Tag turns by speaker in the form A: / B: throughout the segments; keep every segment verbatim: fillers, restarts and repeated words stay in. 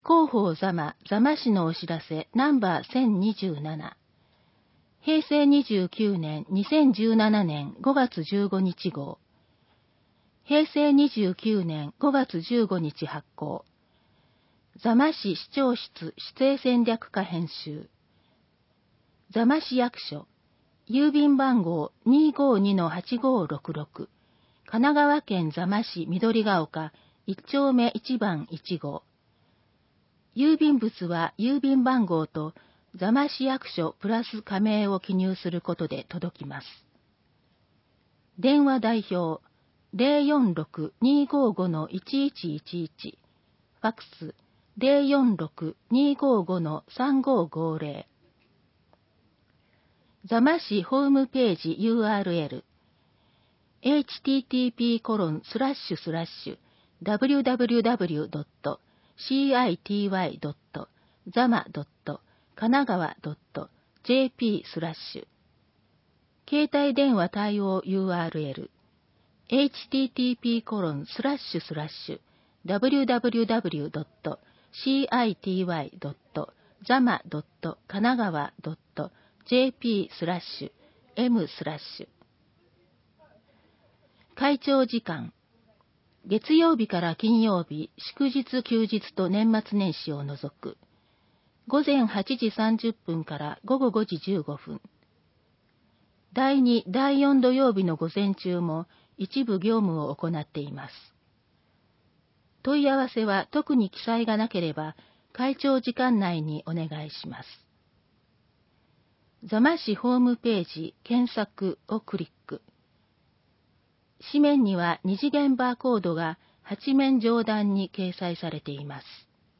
A: 広報座間、座間市のお知らせナンバーせんにじゅうなな。へいせいにじゅうきゅうねんにせんじゅうななねんごがつじゅうごにち号。へいせいにじゅうきゅうねんごがつじゅうごにち発行。座間市市長室指定戦略課編集。座間市役所、郵便番号 にーごーにのはちごーろくろく、神奈川県座間市緑ヶ丘いちちょうめいちばんいちごう。郵便物は郵便番号と座間市役所プラス加盟を記入することで届きます。電話代表 ゼロよんろく にーごーご のいちいちいちいち、ファックス ゼロよんろく にーごーご のさんごーごーぜろ。座間市ホームページ ユーアールエル エイチティーティーピーコロンスラッシュスラッシュダブリューダブリューダブリュードットシーアイティーワイドットザマドットかながわドットジェーピースラッシュ携帯電話対応 ユーアールエル エイチティーティーピーコロンスラッシュスラッシュダブリューダブリューダブリュードットシーアイティーワイドットザマドットかながわドットジェーピースラッシュエムスラッシュ会長時間月曜日から金曜日、祝日休日と年末年始を除く。午前はちじさんじゅっぷんから午後ごじじゅうごふん。だいに、だいよん土曜日の午前中も一部業務を行っています。問い合わせは特に記載がなければ、会長時間内にお願いします。座間市ホームページ検索をクリック。紙面には二次元バーコードがはちめん上段に掲載されています。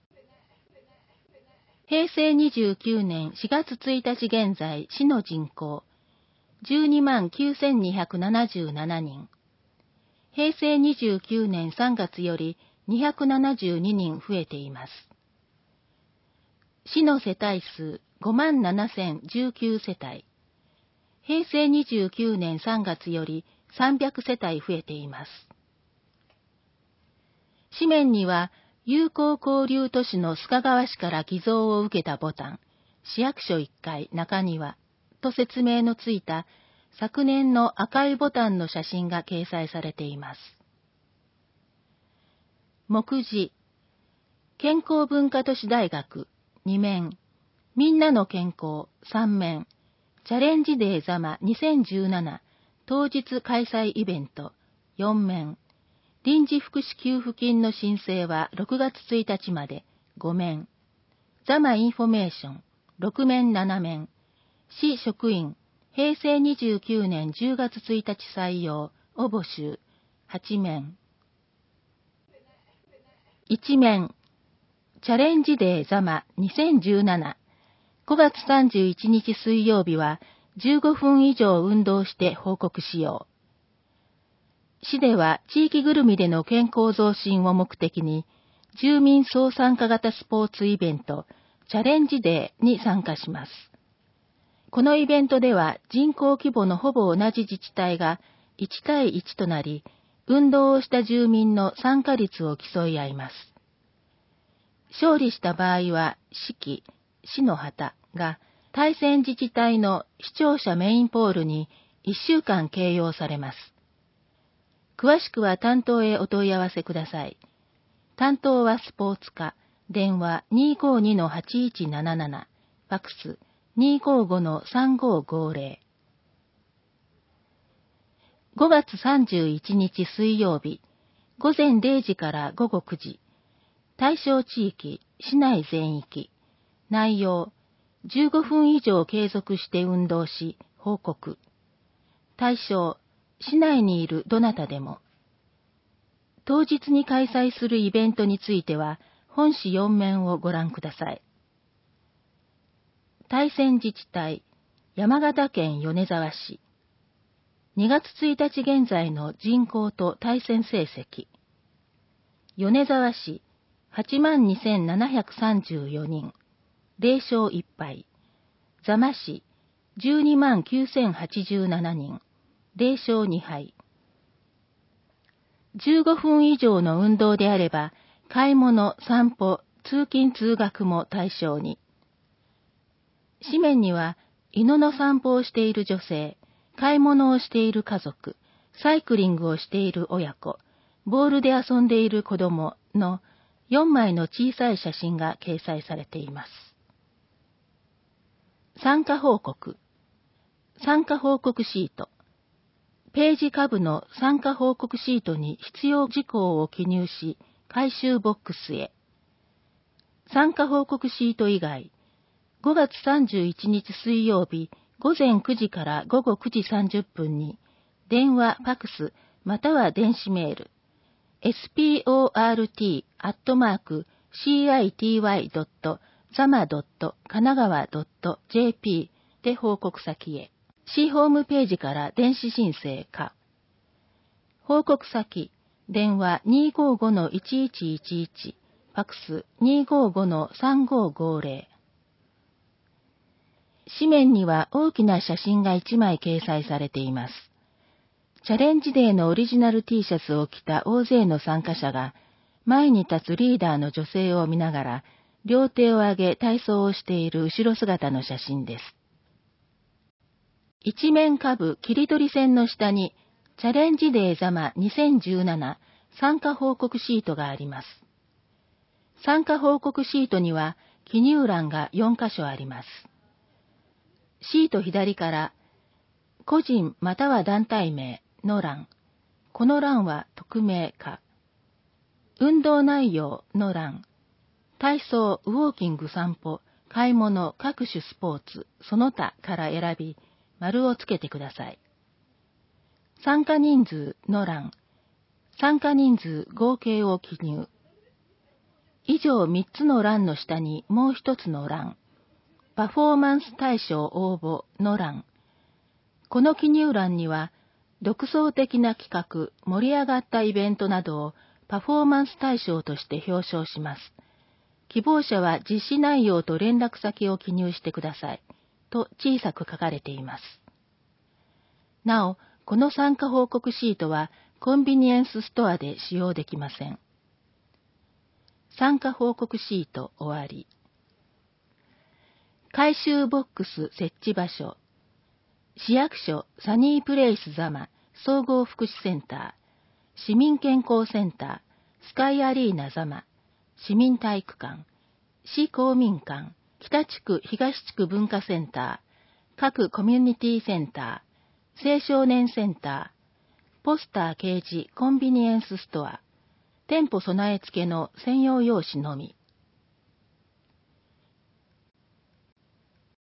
A: へいせいにじゅうきゅうねんしがつついたち現在、市の人口じゅうにまんきゅうせんにひゃくななじゅうななにん。へいせいにじゅうきゅうねんさんがつよりにひゃくななじゅうににん増えています。市の世帯数ごまんななせんじゅうきゅうせたい。へいせいにじゅうきゅうねんさんがつよりさんびゃくせたい増えています。紙面には、友好交流都市の須賀川市から寄贈を受けたボタン、市役所いっかい中庭と説明のついた昨年の赤いボタンの写真が掲載されています。目次、健康文化都市大学にめん、みんなの健康さんめん、チャレンジデー座間にせんじゅうなな当日開催イベントよんめん、臨時福祉給付金の申請はろくがつついたちまでごめん、座間インフォメーションろくめんななめん、市職員へいせいにじゅうきゅうねんじゅうがつついたち採用を募集はちめん。いちめん、チャレンジデー座間にせんじゅうななごがつさんじゅういちにち水曜日はじゅうごふん以上運動して報告しよう。市では地域ぐるみでの健康増進を目的に、住民総参加型スポーツイベント、チャレンジデーに参加します。このイベントでは人口規模のほぼ同じ自治体がいちたいいちとなり、運動をした住民の参加率を競い合います。勝利した場合は、市旗、市の旗が対戦自治体の視聴者メインポールにいっしゅうかん掲揚されます。詳しくは担当へお問い合わせください。担当はスポーツ課、電話 にーごーにのはちいちなななな、ファックス にーごーごのさんごーごーぜろ。ごがつさんじゅういちにち水曜日、ごぜんれいじからごごくじ、対象地域、市内全域、内容、じゅうごふん以上継続して運動し、報告。対象、市内にいるどなたでも。当日に開催するイベントについては、本誌よんめんをご覧ください。対戦自治体、山形県米沢市。にがつついたち現在の人口と対戦成績。米沢市、はちまんにせんななひゃくさんじゅうよにん。ぜろしょういっぱい。座間市、じゅうにまんきゅうせんはちじゅうななにん。ぜろしょうにはい。じゅうごふん以上の運動であれば、買い物、散歩、 通勤通学も対象に。紙面には、犬の散歩をしている女性、買い物をしている家族、サイクリングをしている親子、ボールで遊んでいる子供のよんまいの小さい写真が掲載されています。参加報告。参加報告シート。ページ下部の参加報告シートに必要事項を記入し、回収ボックスへ。参加報告シート以外、ごがつさんじゅういちにち水曜日ごぜんくじからごごくじさんじゅっぷんに、電話、ファクス、または電子メール、エスピーオーアールティー アットマーク シーアイティーワイ ドット ザマ ドット 神奈川 ドット ジェーピー で報告先へ。市ホームページから電子申請か。報告先、電話 にーごーごのいちいちいちいち、ファクス にーごーごのさんごーごーぜろ。紙面には大きな写真がいちまい掲載されています。チャレンジデーのオリジナル T シャツを着た大勢の参加者が、前に立つリーダーの女性を見ながら、両手を上げ体操をしている後ろ姿の写真です。一面下部切り取り線の下に、チャレンジデーザマにせんじゅうなな参加報告シートがあります。参加報告シートには記入欄がよんかしょあります。シート左から、個人または団体名の欄、この欄は匿名か。運動内容の欄、体操、ウォーキング散歩、買い物、各種スポーツ、その他から選び、丸をつけてください。参加人数の欄、参加人数合計を記入。以上みっつの欄の下にもう一つの欄、パフォーマンス対象応募の欄。この記入欄には、独創的な企画、盛り上がったイベントなどをパフォーマンス対象として表彰します。希望者は実施内容と連絡先を記入してください。と小さく書かれています。なお、この参加報告シートはコンビニエンスストアで使用できません。参加報告シート終わり。回収ボックス設置場所。市役所サニープレイスザマ総合福祉センター、市民健康センター、スカイアリーナザマ、市民体育館、市公民館、北地区東地区文化センター、各コミュニティセンター、青少年センター、ポスター掲示コンビニエンスストア、店舗備え付けの専用用紙のみ。